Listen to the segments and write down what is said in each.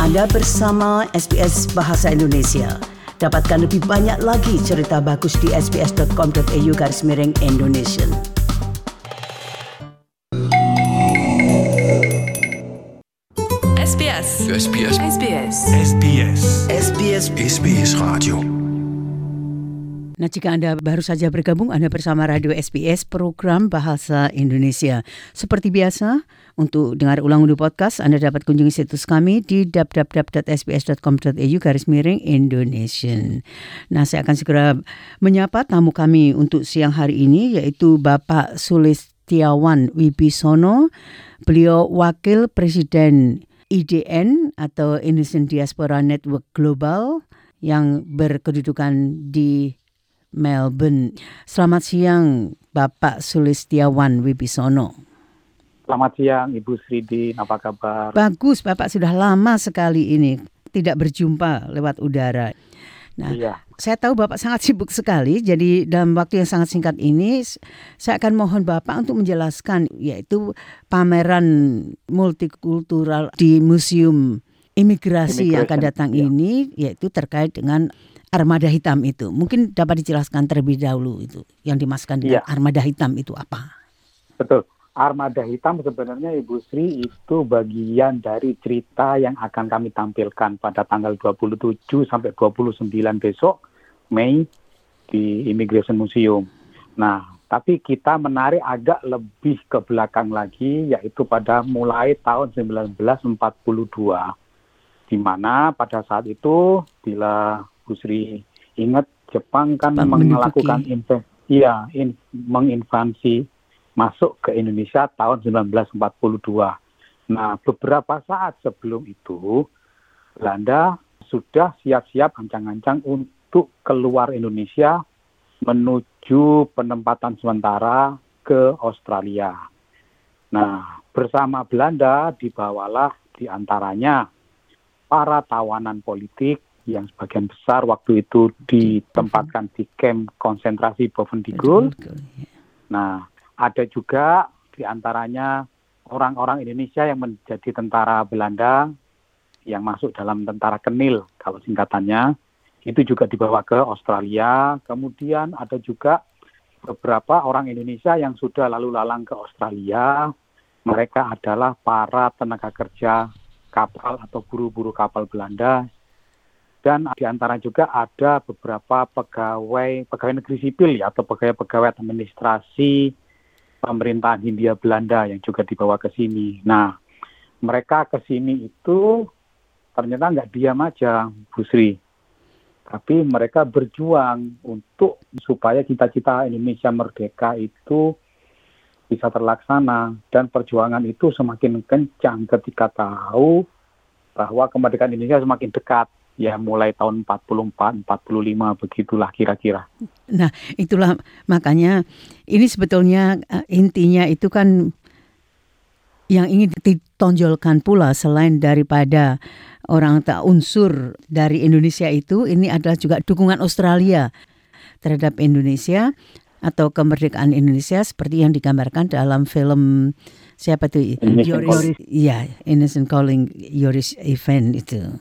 Anda bersama SBS Bahasa Indonesia. Dapatkan lebih banyak lagi cerita bagus di sbs.com.au/Indonesian. SBS Radio. Nah, jika Anda baru saja bergabung, Anda bersama Radio SBS Program Bahasa Indonesia. Seperti biasa, untuk dengar ulang unduh podcast, Anda dapat kunjungi situs kami di www.sbs.com.au/Indonesian. Nah, saya akan segera menyapa tamu kami untuk siang hari ini, yaitu Bapak Sulistiawan Wibisono. Beliau Wakil Presiden IDN atau Indonesian Diaspora Network Global yang berkedudukan di Melbourne. Selamat siang, Bapak Sulistiawan Wibisono. Selamat siang, Ibu Sridin. Apa kabar? Bagus, Bapak sudah lama sekali ini tidak berjumpa lewat udara. Nah, iya. Saya tahu Bapak sangat sibuk sekali, jadi dalam waktu yang sangat singkat ini saya akan mohon Bapak untuk menjelaskan, yaitu pameran multikultural di Museum Imigrasi yang akan datang ini, yaitu terkait dengan armada hitam itu. Mungkin dapat dijelaskan terlebih dahulu itu yang dimaksudkan dengan armada hitam itu apa? Betul. Armada hitam sebenarnya Ibu Sri itu bagian dari cerita yang akan kami tampilkan pada tanggal 27 sampai 29 besok Mei di Immigration Museum. Nah, tapi kita menarik agak lebih ke belakang lagi, yaitu pada mulai tahun 1942. Di mana pada saat itu, bila Bu Sri ingat, Jepang kan melakukan menginvasi masuk ke Indonesia tahun 1942. Nah, beberapa saat sebelum itu, Belanda sudah siap-siap ancang-ancang untuk keluar Indonesia menuju penempatan sementara ke Australia. Nah, bersama Belanda dibawalah diantaranya para tawanan politik yang sebagian besar waktu itu ditempatkan di kamp konsentrasi Bovendigul. Nah, ada juga diantaranya orang-orang Indonesia yang menjadi tentara Belanda yang masuk dalam tentara Kenil, kalau singkatannya, itu juga dibawa ke Australia. Kemudian ada juga beberapa orang Indonesia yang sudah lalu lalang ke Australia. Mereka adalah para tenaga kerja kapal atau buru-buru kapal Belanda, dan di antara juga ada beberapa pegawai negeri sipil atau pegawai administrasi pemerintahan Hindia Belanda yang juga dibawa ke sini. Nah, mereka ke sini itu ternyata nggak diam aja, Bu Sri, tapi mereka berjuang untuk supaya cita-cita Indonesia merdeka itu bisa terlaksana, dan perjuangan itu semakin kencang ketika tahu bahwa kemerdekaan Indonesia semakin dekat, ya mulai tahun 44, 45 begitulah kira-kira. Nah, itulah makanya ini sebetulnya intinya itu kan yang ingin ditonjolkan pula, selain daripada orang tak unsur dari Indonesia itu, ini adalah juga dukungan Australia terhadap Indonesia atau kemerdekaan Indonesia seperti yang digambarkan dalam film siapa itu? Innocent Calling, Yoris Event itu.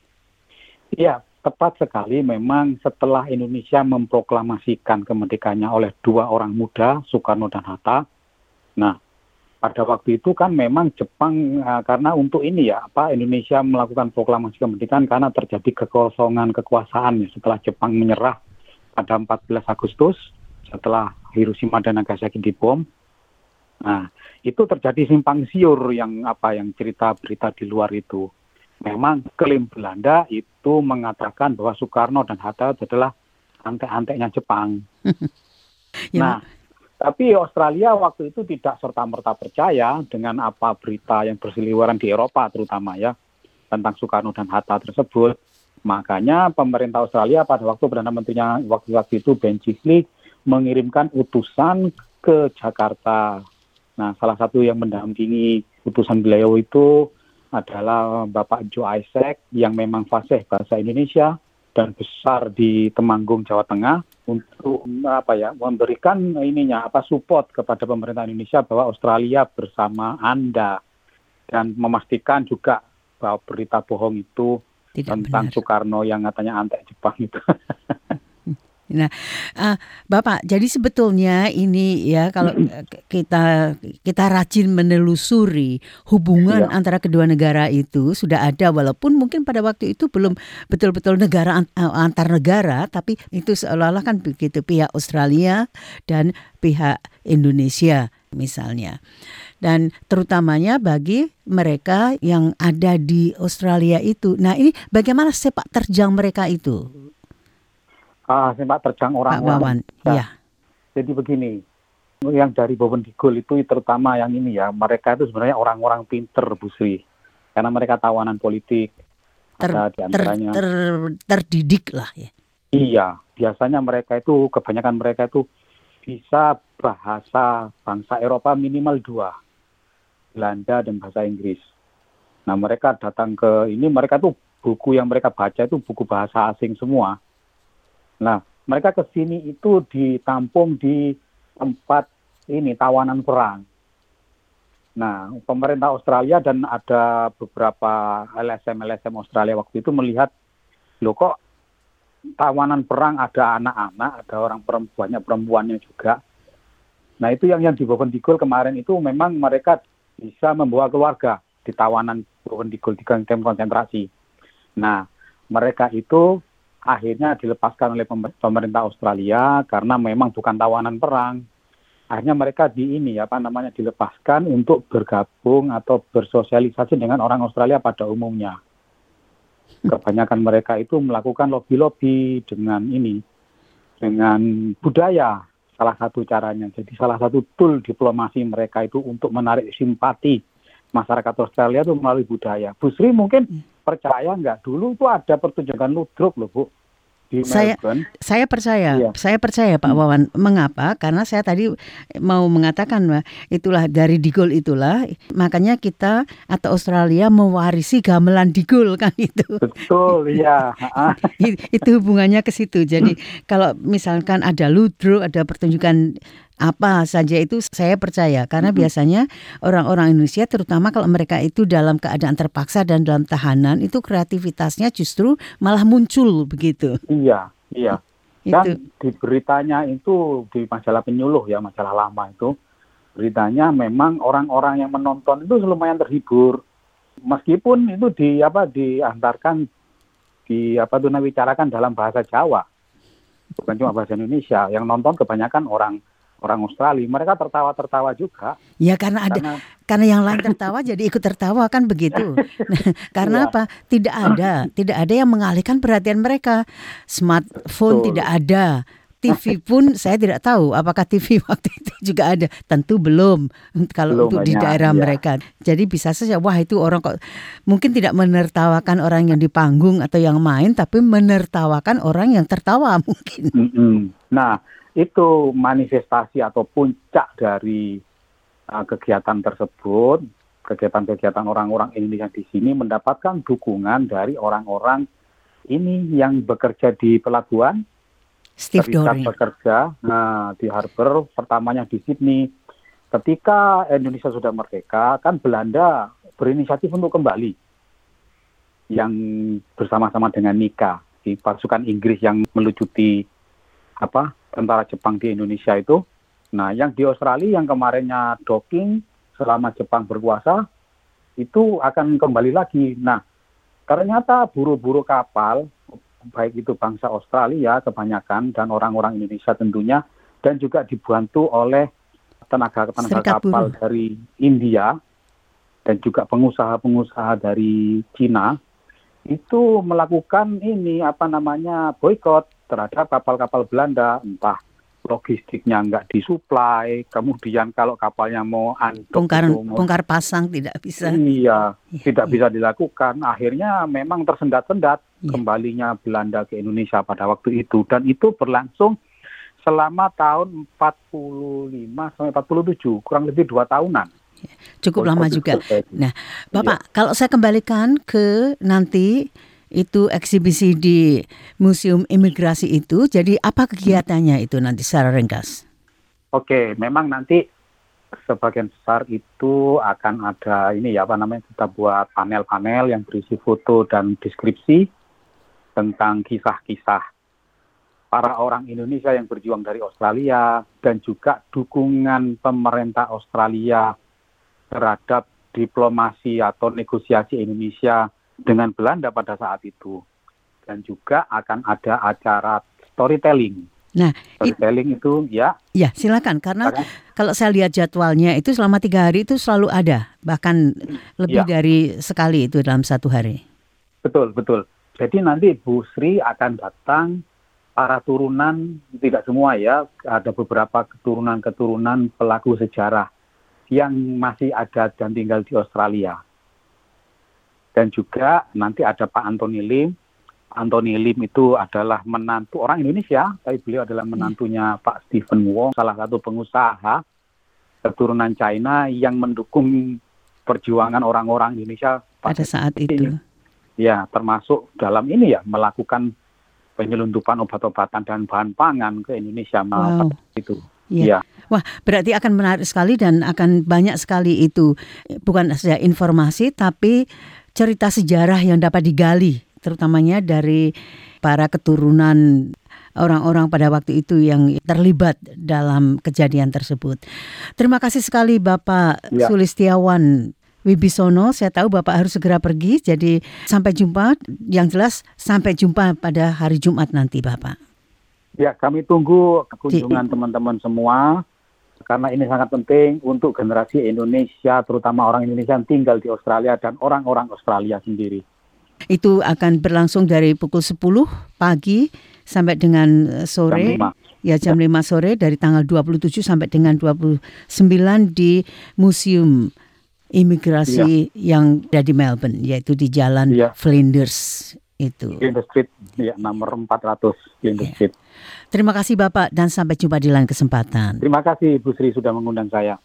Iya, tepat sekali. Memang setelah Indonesia memproklamasikan kemerdekaannya oleh dua orang muda, Soekarno dan Hatta. Nah, pada waktu itu kan memang Jepang karena untuk ini Indonesia melakukan proklamasi kemerdekaan karena terjadi kekosongan kekuasaan setelah Jepang menyerah pada 14 Agustus. Setelah Hiroshima dan Nagasaki dibom. Nah, itu terjadi simpang siur yang cerita berita di luar itu. Memang klaim Belanda itu mengatakan bahwa Soekarno dan Hatta adalah antek-anteknya Jepang. Nah, tapi Australia waktu itu tidak serta-merta percaya dengan apa berita yang berseliweran di Eropa terutama tentang Soekarno dan Hatta tersebut. Makanya pemerintah Australia pada waktu Perdana Menterinya waktu itu Ben Chifley mengirimkan utusan ke Jakarta. Nah, salah satu yang mendampingi utusan beliau itu adalah Bapak Joe Isaac yang memang fasih bahasa Indonesia dan besar di Temanggung, Jawa Tengah, untuk memberikan support kepada pemerintah Indonesia bahwa Australia bersama Anda, dan memastikan juga bahwa berita bohong itu Tidak tentang benar. Soekarno yang katanya antek Jepang itu. Nah, Bapak, jadi sebetulnya ini ya kalau kita rajin menelusuri hubungan Iya, antara kedua negara itu sudah ada, walaupun mungkin pada waktu itu belum betul-betul negara antar negara, tapi itu seolah-olah kan begitu, pihak Australia dan pihak Indonesia misalnya. Dan terutamanya bagi mereka yang ada di Australia itu. Nah, ini bagaimana sepak terjang mereka itu, sepak terjang Pak Wawan? orang-orang. Ya. Jadi begini, yang dari Boven Digul itu terutama yang ini ya, mereka itu sebenarnya orang-orang pinter, Bu Sri. Karena mereka tawanan politik, ada di antaranya. Terdidik lah ya. Iya, biasanya kebanyakan mereka itu bisa bahasa bangsa Eropa minimal 2, Belanda dan bahasa Inggris. Nah, mereka datang ke ini, mereka tuh buku yang mereka baca itu buku bahasa asing semua. Nah, mereka ke sini itu ditampung di tempat ini tawanan perang. Nah, pemerintah Australia dan ada beberapa LSM Australia waktu itu melihat, loh kok tawanan perang ada anak-anak, ada orang perempuannya juga. Nah, itu yang di Boven Digul kemarin itu memang mereka bisa membawa keluarga di tawanan Boven Digul di kamp konsentrasi. Nah, mereka itu akhirnya dilepaskan oleh pemerintah Australia karena memang bukan tawanan perang. Akhirnya mereka dilepaskan untuk bergabung atau bersosialisasi dengan orang Australia pada umumnya. Kebanyakan mereka itu melakukan lobby-lobby dengan budaya, salah satu caranya. Jadi salah satu tool diplomasi mereka itu untuk menarik simpati masyarakat Australia itu melalui budaya. Bu Sri mungkin percaya nggak, dulu itu ada pertunjukan ludruk loh Bu di Melbourne. Saya percaya, Iya. saya percaya Pak Wawan. Mengapa? Karena saya tadi mau mengatakan itulah dari Digul itulah, makanya kita atau Australia mewarisi gamelan Digul kan itu. Betul, iya. Itu hubungannya ke situ. Jadi kalau misalkan ada ludruk, ada pertunjukan apa saja itu saya percaya karena biasanya orang-orang Indonesia terutama kalau mereka itu dalam keadaan terpaksa dan dalam tahanan itu kreativitasnya justru malah muncul begitu. Iya. Itu. Dan di beritanya itu di majalah Penyuluh ya, majalah lama itu, beritanya memang orang-orang yang menonton itu lumayan terhibur. Meskipun itu diantarkan dibicarakan dalam bahasa Jawa. Bukan cuma bahasa Indonesia, yang nonton kebanyakan orang Australia, mereka tertawa-tertawa juga. Ya karena yang lain tertawa jadi ikut tertawa kan begitu. Karena apa? Tidak ada yang mengalihkan perhatian mereka. Smartphone tidak ada. TV pun saya tidak tahu apakah TV waktu itu juga ada. Tentu belum kalau untuk di daerah mereka. Jadi bisa saja wah itu orang kok mungkin tidak menertawakan orang yang di panggung atau yang main, tapi menertawakan orang yang tertawa mungkin. Nah, itu manifestasi atau puncak dari kegiatan tersebut, kegiatan orang-orang Indonesia di sini mendapatkan dukungan dari orang-orang ini yang bekerja di pelabuhan, serikat bekerja di harbor, pertamanya di Sydney. Ketika Indonesia sudah merdeka, kan Belanda berinisiatif untuk kembali, yang bersama-sama dengan Nika, di pasukan Inggris yang melucuti tentara Jepang di Indonesia itu. Nah, yang di Australia yang kemarinnya docking selama Jepang berkuasa itu akan kembali lagi. Nah, ternyata buru-buru kapal, baik itu bangsa Australia kebanyakan dan orang-orang Indonesia tentunya, dan juga dibantu oleh tenaga kapal dari India dan juga pengusaha-pengusaha dari Cina, itu melakukan boikot terhadap kapal-kapal Belanda, entah logistiknya nggak disuplai, kemudian kalau kapalnya mau bongkar pasang tidak bisa. Iya, tidak bisa dilakukan. Akhirnya memang tersendat-sendat kembalinya Belanda ke Indonesia pada waktu itu, dan itu berlangsung selama tahun 45 sampai 47, kurang lebih 2 tahunan. Cukup lama juga. Nah, Bapak, kalau saya kembalikan ke nanti itu eksibisi di Museum Imigrasi itu, jadi apa kegiatannya itu nanti secara ringkas? Oke, memang nanti sebagian besar itu akan ada kita buat panel-panel yang berisi foto dan deskripsi tentang kisah-kisah para orang Indonesia yang berjuang dari Australia dan juga dukungan pemerintah Australia terhadap diplomasi atau negosiasi Indonesia dengan Belanda pada saat itu. Dan juga akan ada acara storytelling. Nah, storytelling itu ya. Ya, silakan. Karena kalau saya lihat jadwalnya itu selama 3 hari itu selalu ada, bahkan lebih dari sekali itu dalam 1 hari. Betul. Jadi nanti Bu Sri akan datang para turunan, tidak semua ya, ada beberapa keturunan pelaku sejarah yang masih ada dan tinggal di Australia. Dan juga nanti ada Pak Anthony Lim. Anthony Lim itu adalah menantu orang Indonesia, tapi beliau adalah menantunya Pak Stephen Wong, salah satu pengusaha keturunan China yang mendukung perjuangan orang-orang Indonesia pada saat itu. Ya, termasuk dalam ini ya, melakukan penyelundupan obat-obatan dan bahan pangan ke Indonesia. Wow. Itu. Ya. Wah, berarti akan menarik sekali dan akan banyak sekali itu. Bukan saja informasi, tapi cerita sejarah yang dapat digali, terutamanya dari para keturunan orang-orang pada waktu itu yang terlibat dalam kejadian tersebut. Terima kasih sekali Bapak Sulistiawan Wibisono. Saya tahu Bapak harus segera pergi, jadi sampai jumpa. Yang jelas sampai jumpa pada hari Jumat nanti Bapak. Ya, kami tunggu kunjungan teman-teman semua, karena ini sangat penting untuk generasi Indonesia, terutama orang Indonesia yang tinggal di Australia dan orang-orang Australia sendiri. Itu akan berlangsung dari pukul 10 pagi sampai dengan sore. Jam 5 sore dari tanggal 27 sampai dengan 29 di Museum Imigrasi yang ada di Melbourne, yaitu di Jalan Flinders itu. Flinders Street, nomor 400 Flinders Street. Terima kasih Bapak dan sampai jumpa di lain kesempatan. Terima kasih Bu Sri sudah mengundang saya.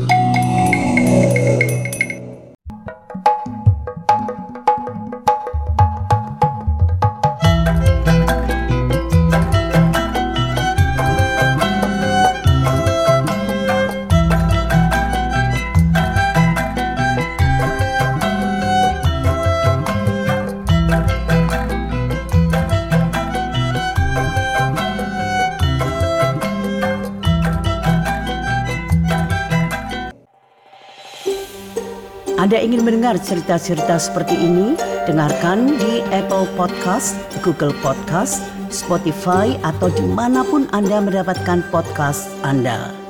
Anda ingin mendengar cerita-cerita seperti ini? Dengarkan di Apple Podcast, Google Podcast, Spotify, atau dimanapun Anda mendapatkan podcast Anda.